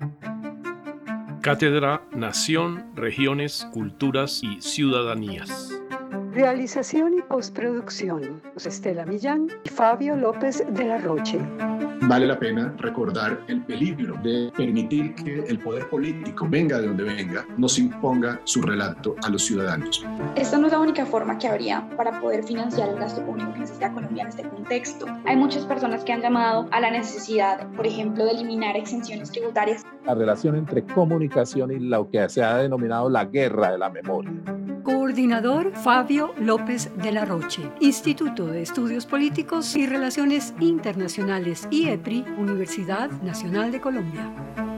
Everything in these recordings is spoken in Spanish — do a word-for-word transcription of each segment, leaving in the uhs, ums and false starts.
Cátedra Nación, Regiones, Culturas y Ciudadanías. Realización y postproducción, Estela Millán y Fabio López de la Roche. Vale la pena recordar el peligro de permitir que el poder político, venga de donde venga, nos imponga su relato a los ciudadanos. Esta no es la única forma que habría para poder financiar el gasto público que necesita Colombia en este contexto. Hay muchas personas que han llamado a la necesidad, por ejemplo, de eliminar exenciones tributarias. La relación entre comunicación y lo que se ha denominado la guerra de la memoria. Coordinador Fabio López de la Roche, Instituto de Estudios Políticos y Relaciones Internacionales, I E P R I, Universidad Nacional de Colombia.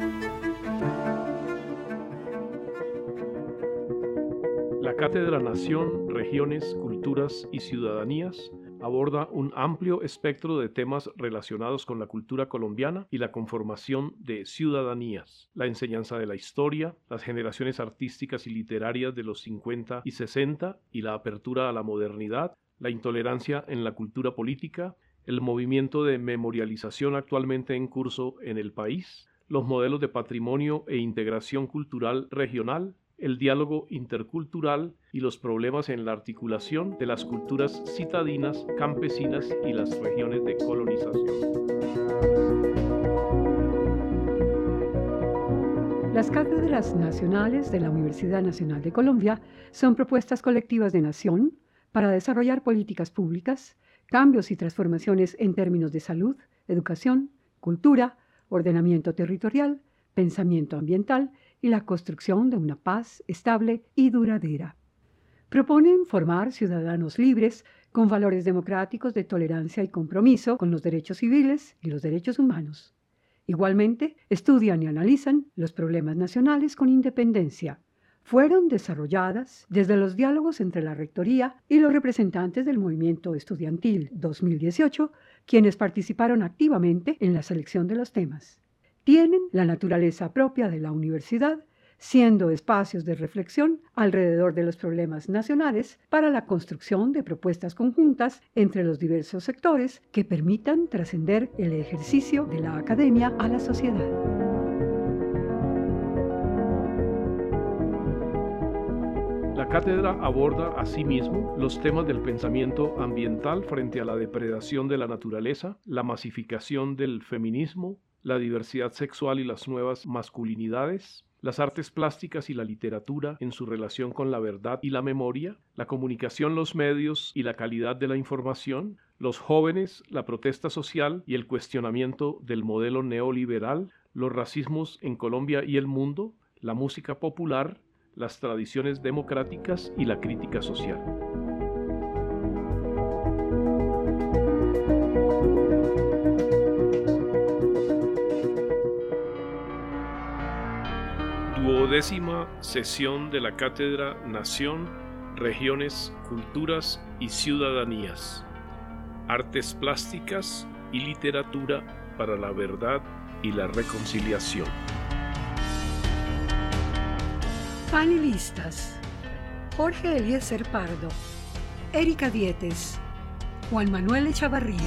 La Cátedra Nación, Regiones, Culturas y Ciudadanías aborda un amplio espectro de temas relacionados con la cultura colombiana y la conformación de ciudadanías, la enseñanza de la historia, las generaciones artísticas y literarias de los cincuenta y sesenta y la apertura a la modernidad, la intolerancia en la cultura política, el movimiento de memorialización actualmente en curso en el país, los modelos de patrimonio e integración cultural regional, el diálogo intercultural y los problemas en la articulación de las culturas citadinas, campesinas y las regiones de colonización. Las cátedras nacionales de la Universidad Nacional de Colombia son propuestas colectivas de nación para desarrollar políticas públicas, cambios y transformaciones en términos de salud, educación, cultura, ordenamiento territorial, pensamiento ambiental y la construcción de una paz estable y duradera. Proponen formar ciudadanos libres con valores democráticos de tolerancia y compromiso con los derechos civiles y los derechos humanos. Igualmente, estudian y analizan los problemas nacionales con independencia. Fueron desarrolladas desde los diálogos entre la Rectoría y los representantes del Movimiento Estudiantil dos mil dieciocho, quienes participaron activamente en la selección de los temas. Tienen la naturaleza propia de la universidad, siendo espacios de reflexión alrededor de los problemas nacionales para la construcción de propuestas conjuntas entre los diversos sectores que permitan trascender el ejercicio de la academia a la sociedad. La cátedra aborda asimismo los temas del pensamiento ambiental frente a la depredación de la naturaleza, la masificación del feminismo, la diversidad sexual y las nuevas masculinidades, las artes plásticas y la literatura en su relación con la verdad y la memoria, la comunicación, los medios y la calidad de la información, los jóvenes, la protesta social y el cuestionamiento del modelo neoliberal, los racismos en Colombia y el mundo, la música popular, las tradiciones democráticas y la crítica social. Duodécima sesión de la Cátedra Nación, Regiones, Culturas y Ciudadanías. Artes plásticas y literatura para la verdad y la reconciliación. Panelistas: Jorge Eliezer Pardo, Erika Dietes, Juan Manuel Echavarría.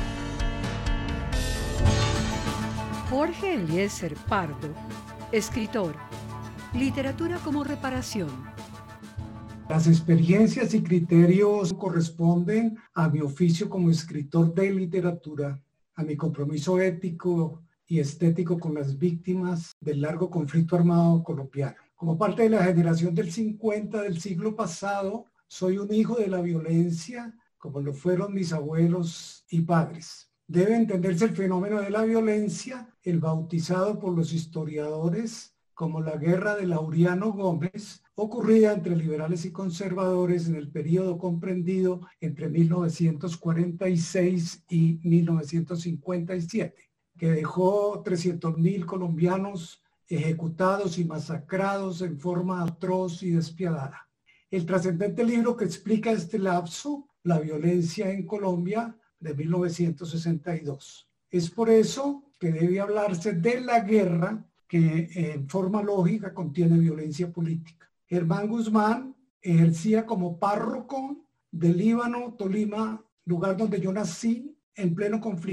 Jorge Eliezer Pardo, escritor. Literatura como reparación. Las experiencias y criterios corresponden a mi oficio como escritor de literatura, a mi compromiso ético y estético con las víctimas del largo conflicto armado colombiano. Como parte de la generación del cincuenta del siglo pasado, soy un hijo de la violencia, como lo fueron mis abuelos y padres. Debe entenderse el fenómeno de la violencia, el bautizado por los historiadores como la Guerra de Laureano Gómez, ocurrida entre liberales y conservadores en el periodo comprendido entre mil novecientos cuarenta y seis y mil novecientos cincuenta y siete, que dejó trescientos mil colombianos ejecutados y masacrados en forma atroz y despiadada. El trascendente libro que explica este lapso, La violencia en Colombia, de mil novecientos sesenta y dos. Es por eso que debe hablarse de la guerra que en forma lógica contiene violencia política. Germán Guzmán ejercía como párroco de Líbano, Tolima, lugar donde yo nací, en pleno conflicto.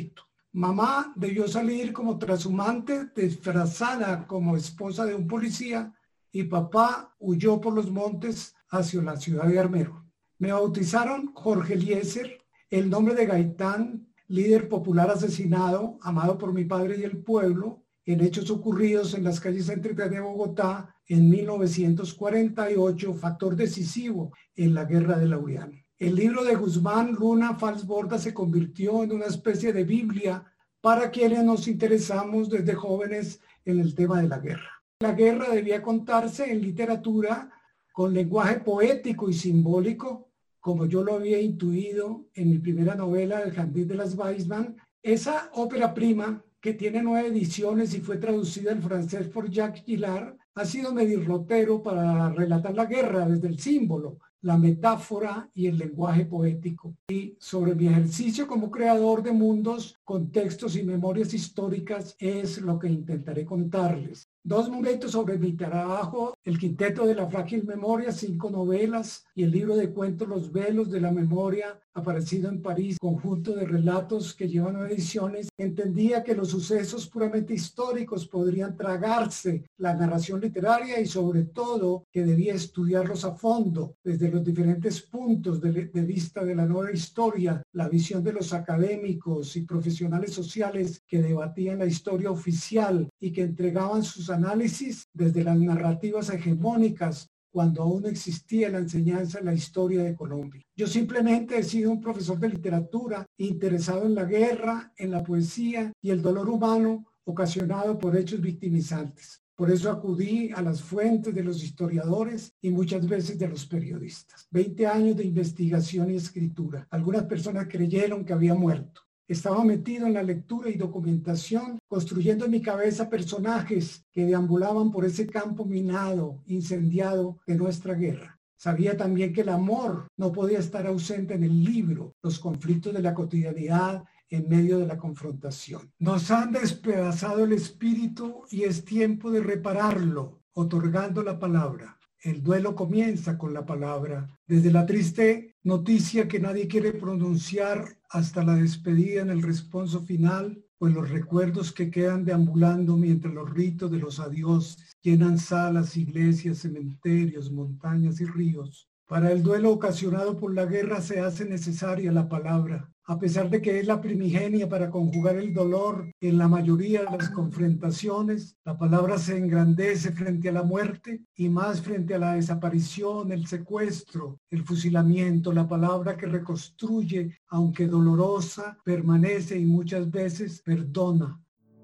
Mamá debió salir como trashumante, disfrazada como esposa de un policía, y papá huyó por los montes hacia la ciudad de Armero. Me bautizaron Jorge Eliezer, el nombre de Gaitán, líder popular asesinado, amado por mi padre y el pueblo, en hechos ocurridos en las calles céntricas de Bogotá en mil novecientos cuarenta y ocho, factor decisivo en la Guerra de Laureano. El libro de Guzmán Luna Falsborda se convirtió en una especie de Biblia para quienes nos interesamos desde jóvenes en el tema de la guerra. La guerra debía contarse en literatura con lenguaje poético y simbólico, como yo lo había intuido en mi primera novela, El Jardín de las Weissman. Esa ópera prima, que tiene nueve ediciones y fue traducida al francés por Jacques Gillard, ha sido mi derrotero para relatar la guerra desde el símbolo, la metáfora y el lenguaje poético. Y sobre mi ejercicio como creador de mundos, contextos y memorias históricas es lo que intentaré contarles. Dos momentos sobre mi trabajo: el Quinteto de la Frágil Memoria, cinco novelas, y el libro de cuentos Los Velos de la Memoria, aparecido en París, conjunto de relatos que llevan nueve ediciones. Entendía que los sucesos puramente históricos podrían tragarse la narración literaria y sobre todo que debía estudiarlos a fondo desde los diferentes puntos de, de vista de la nueva historia, la visión de los académicos y profesionales sociales que debatían la historia oficial y que entregaban sus análisis desde las narrativas hegemónicas cuando aún existía la enseñanza en la historia de Colombia. Yo simplemente he sido un profesor de literatura interesado en la guerra, en la poesía y el dolor humano ocasionado por hechos victimizantes. Por eso acudí a las fuentes de los historiadores y muchas veces de los periodistas. Veinte años de investigación y escritura. Algunas personas creyeron que había muerto. Estaba metido en la lectura y documentación, construyendo en mi cabeza personajes que deambulaban por ese campo minado, incendiado de nuestra guerra. Sabía también que el amor no podía estar ausente en el libro, los conflictos de la cotidianidad en medio de la confrontación. Nos han despedazado el espíritu y es tiempo de repararlo, otorgando la palabra. El duelo comienza con la palabra, desde la triste noticia que nadie quiere pronunciar hasta la despedida en el responso final, pues los recuerdos que quedan deambulando mientras los ritos de los adiós llenan salas, iglesias, cementerios, montañas y ríos. Para el duelo ocasionado por la guerra se hace necesaria la palabra, a pesar de que es la primigenia para conjugar el dolor en la mayoría de las confrontaciones. La palabra se engrandece frente a la muerte y más frente a la desaparición, el secuestro, el fusilamiento. La palabra que reconstruye, aunque dolorosa, permanece y muchas veces perdona.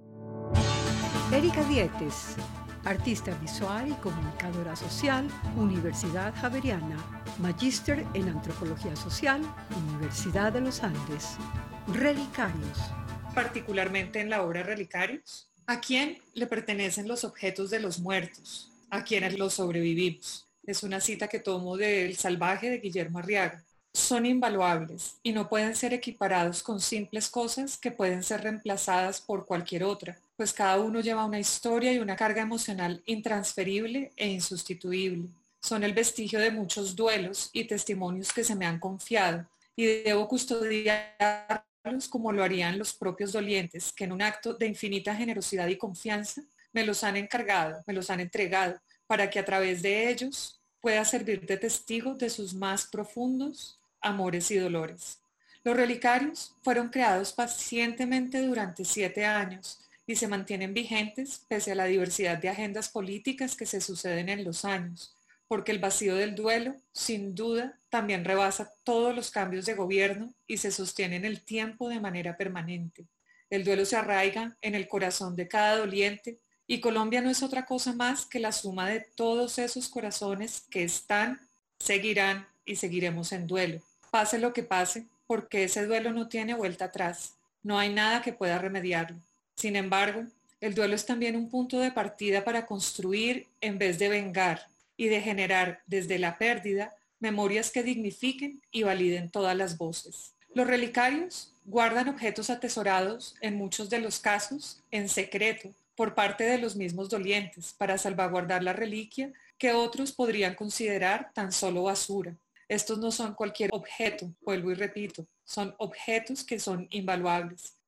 Erika Dietes, artista visual y comunicadora social, Universidad Javeriana, magíster en Antropología Social, Universidad de los Andes. Relicarios. Particularmente en la obra Relicarios, ¿a quién le pertenecen los objetos de los muertos? ¿A quienes los sobrevivimos? Es una cita que tomo de El Salvaje de Guillermo Arriaga. Son invaluables y no pueden ser equiparados con simples cosas que pueden ser reemplazadas por cualquier otra, pues cada uno lleva una historia y una carga emocional intransferible e insustituible. Son el vestigio de muchos duelos y testimonios que se me han confiado y debo custodiarlos como lo harían los propios dolientes, que en un acto de infinita generosidad y confianza me los han encargado, me los han entregado, para que a través de ellos pueda servir de testigo de sus más profundos amores y dolores. Los relicarios fueron creados pacientemente durante siete años y se mantienen vigentes pese a la diversidad de agendas políticas que se suceden en los años, porque el vacío del duelo, sin duda, también rebasa todos los cambios de gobierno y se sostiene en el tiempo de manera permanente. El duelo se arraiga en el corazón de cada doliente y Colombia no es otra cosa más que la suma de todos esos corazones que están, seguirán y seguiremos en duelo. Pase lo que pase, porque ese duelo no tiene vuelta atrás. No hay nada que pueda remediarlo. Sin embargo, el duelo es también un punto de partida para construir en vez de vengar y de generar desde la pérdida memorias que dignifiquen y validen todas las voces. Los relicarios guardan objetos atesorados, en muchos de los casos, en secreto, por parte de los mismos dolientes, para salvaguardar la reliquia que otros podrían considerar tan solo basura. Estos no son cualquier objeto, vuelvo y repito, son objetos que son invaluables.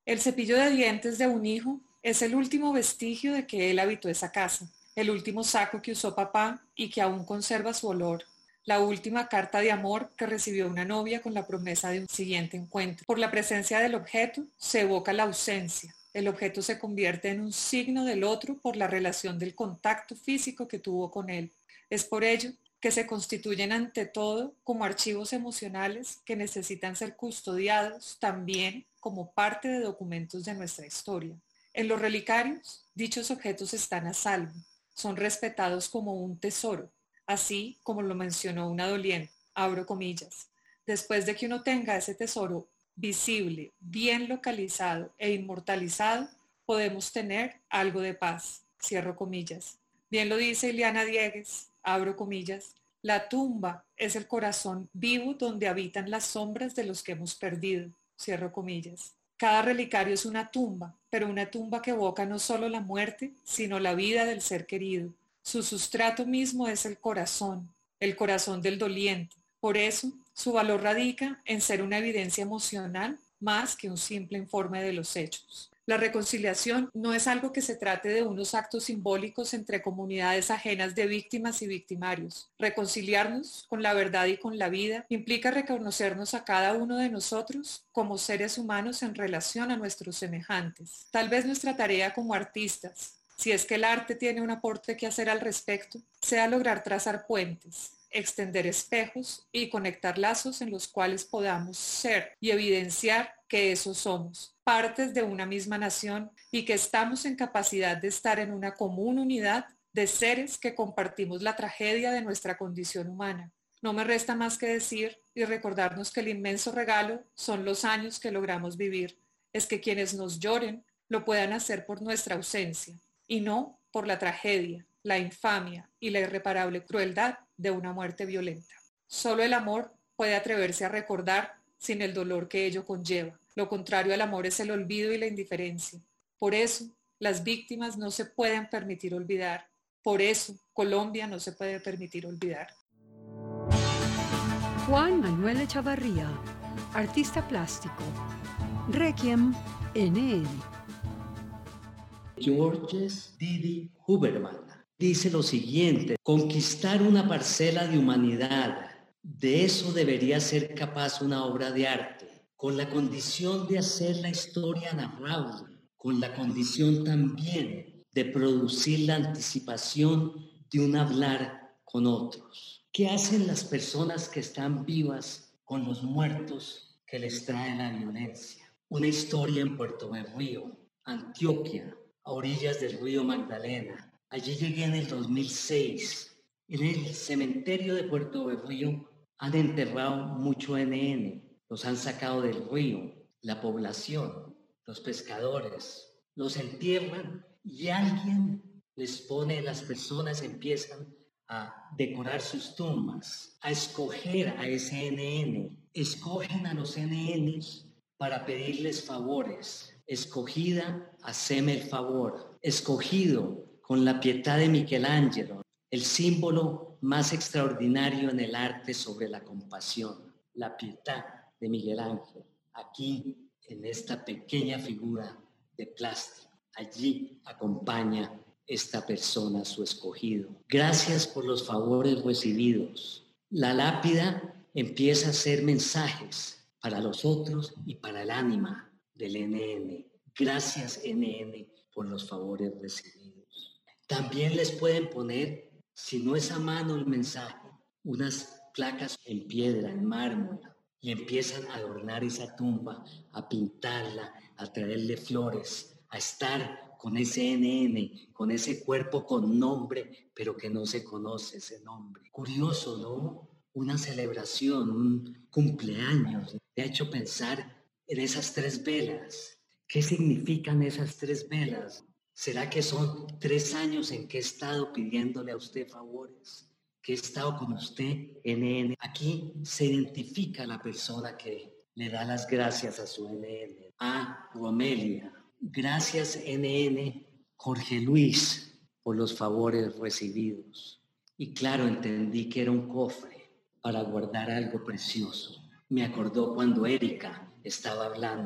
El cepillo de dientes de un hijo es el último vestigio de que él habitó esa casa, el último saco que usó papá y que aún conserva su olor, la última carta de amor que recibió una novia con la promesa de un siguiente encuentro. Por la presencia del objeto se evoca la ausencia. El objeto se convierte en un signo del otro por la relación del contacto físico que tuvo con él. Es por ello que se constituyen ante todo como archivos emocionales que necesitan ser custodiados también como parte de documentos de nuestra historia. En los relicarios, dichos objetos están a salvo, son respetados como un tesoro, así como lo mencionó una doliente, abro comillas. Después de que uno tenga ese tesoro visible, bien localizado e inmortalizado, podemos tener algo de paz, cierro comillas. Bien lo dice Ileana Diegues, abro comillas, la tumba es el corazón vivo donde habitan las sombras de los que hemos perdido, cierro comillas. Cada relicario es una tumba, pero una tumba que evoca no solo la muerte, sino la vida del ser querido. Su sustrato mismo es el corazón, el corazón del doliente. Por eso, su valor radica en ser una evidencia emocional más que un simple informe de los hechos. La reconciliación no es algo que se trate de unos actos simbólicos entre comunidades ajenas de víctimas y victimarios. Reconciliarnos con la verdad y con la vida implica reconocernos a cada uno de nosotros como seres humanos en relación a nuestros semejantes. Tal vez nuestra tarea como artistas, si es que el arte tiene un aporte que hacer al respecto, sea lograr trazar puentes, extender espejos y conectar lazos en los cuales podamos ser y evidenciar que eso somos, partes de una misma nación y que estamos en capacidad de estar en una común unidad de seres que compartimos la tragedia de nuestra condición humana. No me resta más que decir y recordarnos que el inmenso regalo son los años que logramos vivir. Es que quienes nos lloren lo puedan hacer por nuestra ausencia y no por la tragedia, la infamia y la irreparable crueldad de una muerte violenta. Solo el amor puede atreverse a recordar sin el dolor que ello conlleva. Lo contrario al amor es el olvido y la indiferencia. Por eso, las víctimas no se pueden permitir olvidar. Por eso, Colombia no se puede permitir olvidar. Juan Manuel Echavarría, artista plástico. Requiem, N N. Georges Didi Huberman dice lo siguiente: conquistar una parcela de humanidad, de eso debería ser capaz una obra de arte, con la condición de hacer la historia narrable, con la condición también de producir la anticipación de un hablar con otros. ¿Qué hacen las personas que están vivas con los muertos que les trae la violencia? Una historia en Puerto Berrío, Antioquia, a orillas del río Magdalena. Allí llegué en el dos mil seis. En el cementerio de Puerto Berrío han enterrado mucho N N. Los han sacado del río, la población, los pescadores. Los entierran y alguien les pone, las personas empiezan a decorar sus tumbas, a escoger a ese N N. Escogen a los N Ns para pedirles favores. Escogida, haceme el favor. Escogido con la pietà de Michelangelo, el símbolo más extraordinario en el arte sobre la compasión, la pietà de Miguel Ángel, aquí en esta pequeña figura de plástico. Allí acompaña esta persona a su escogido. Gracias por los favores recibidos. La lápida empieza a ser mensajes para los otros y para el ánima del N N. Gracias, N N, por los favores recibidos. También les pueden poner, si no es a mano el mensaje, unas placas en piedra, en mármol, y empiezan a adornar esa tumba, a pintarla, a traerle flores, a estar con ese N N, con ese cuerpo con nombre, pero que no se conoce ese nombre. Curioso, ¿no? Una celebración, un cumpleaños, me ha hecho pensar en esas tres velas. ¿Qué significan esas tres velas? ¿Será que son tres años en que he estado pidiéndole a usted favores? Que he estado con usted, N N. Aquí se identifica la persona que le da las gracias a su N N. A Romelia. Gracias, N N. Jorge Luis, por los favores recibidos. Y claro, entendí que era un cofre para guardar algo precioso. Me acordó cuando Erika estaba hablando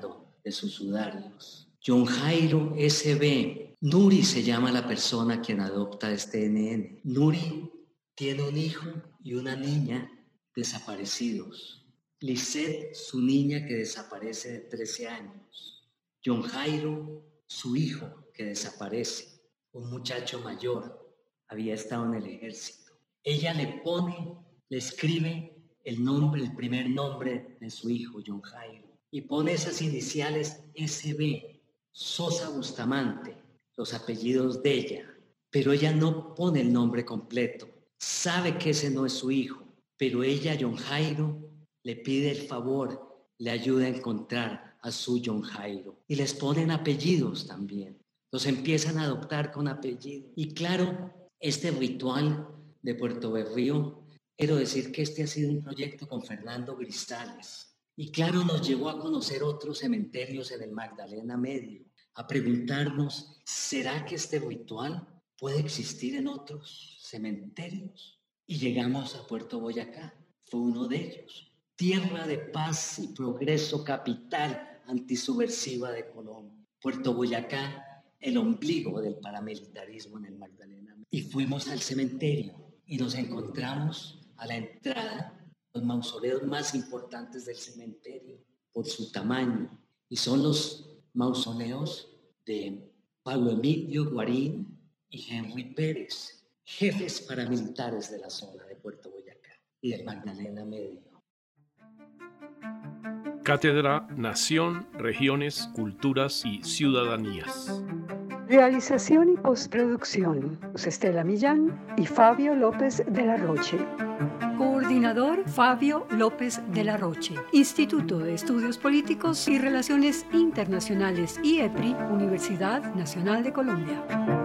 de sus sudarios. John Jairo S B Nuri se llama la persona quien adopta este N N. Nuri tiene un hijo y una niña desaparecidos. Lisette, su niña que desaparece de trece años. John Jairo, su hijo que desaparece. Un muchacho mayor, había estado en el ejército. Ella le pone, le escribe el nombre, el primer nombre de su hijo, John Jairo, y pone esas iniciales S B, Sosa Bustamante, los apellidos de ella, pero ella no pone el nombre completo. Sabe que ese no es su hijo, pero ella, John Jairo, le pide el favor, le ayuda a encontrar a su John Jairo. Y les ponen apellidos también. Los empiezan a adoptar con apellido. Y claro, este ritual de Puerto Berrío, quiero decir que este ha sido un proyecto con Fernando Grisales. Y claro, nos llevó a conocer otros cementerios en el Magdalena Medio, a preguntarnos, ¿será que este ritual puede existir en otros cementerios? Y llegamos a Puerto Boyacá, fue uno de ellos. Tierra de paz y progreso, capital antisubversiva de Colombia. Puerto Boyacá, el ombligo del paramilitarismo en el Magdalena. Y fuimos al cementerio y nos encontramos a la entrada los mausoleos más importantes del cementerio por su tamaño. Y son los mausoleos de Pablo Emilio Guarín y Henry Pérez, jefes paramilitares de la zona de Puerto Boyacá y del Magdalena Medio. Cátedra Nación, Regiones, Culturas y Ciudadanías. Realización y postproducción, Estela Millán y Fabio López de la Roche. Coordinador, Fabio López de la Roche. Instituto de Estudios Políticos y Relaciones Internacionales, I E P R I, Universidad Nacional de Colombia.